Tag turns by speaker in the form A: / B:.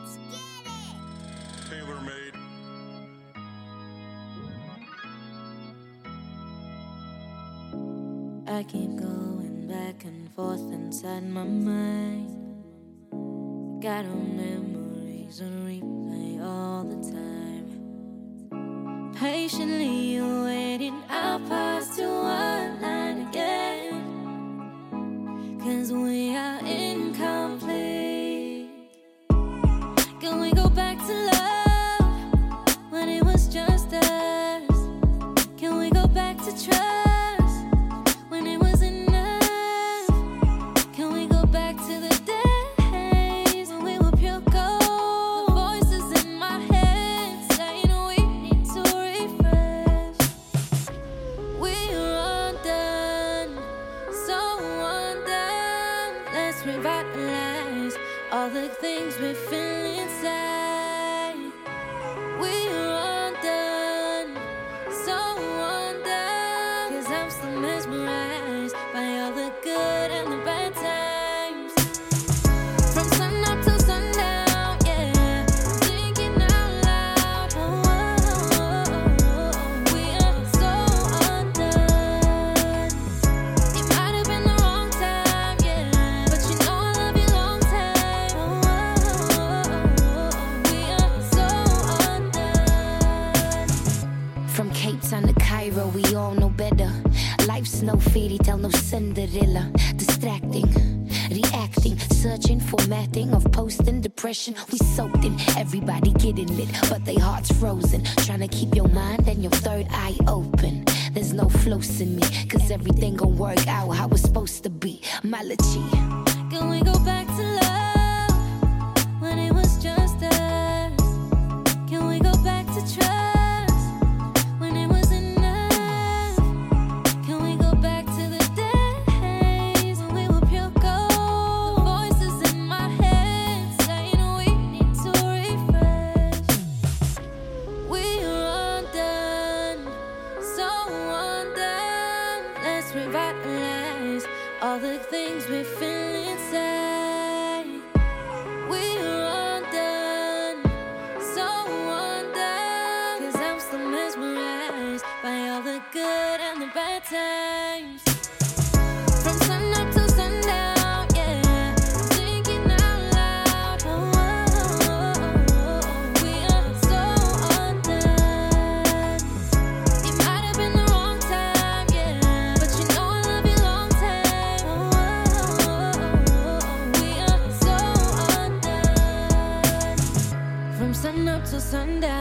A: Tailor made.
B: I keep going back and forth inside my mind. Got old memories on replay all the time. Patiently you're waiting, I'll pause to one line again. 'Cause we are incomplete. Can we go back to love when it was just us? Can we go back to trust when it was enough? Can we go back to the days when we were pure gold? The voices in my head saying we need to refresh. We're undone, so undone. Let's revitalize all the things we feel inside. We're undone, so undone. 'Cause I'm still mesmerized by all the good and the bad times. From sun up till sundown, yeah, thinking out loud. We are so undone. It might have been the wrong time, yeah, but you know I love you long time. We are so undone.
C: From Cape Town to Cairo, we all know better. Life's no fairy tale, no Cinderella. Distracting, reacting, searching, formatting of posting depression. We soaked in, everybody getting lit, but they hearts frozen. Trying to keep your mind and your third eye open. There's no flows in me, 'cause everything gon' work out how it's supposed to be. Malachi.
B: Can we go back to love when it was just us? Can we go back to trust when it was enough? Can we go back to the days when we were pure gold? The voices in my head saying we need to refresh. We're undone, so undone. Let's revitalize all the things we feel inside. We're undone, so undone. 'Cause I'm still mesmerized by all the good and the bad times. From sun up till sundown, yeah, thinking out loud. We are so undone. It might have been the wrong time, yeah, but you know I love you long time. We are so undone. From sun up till sundown.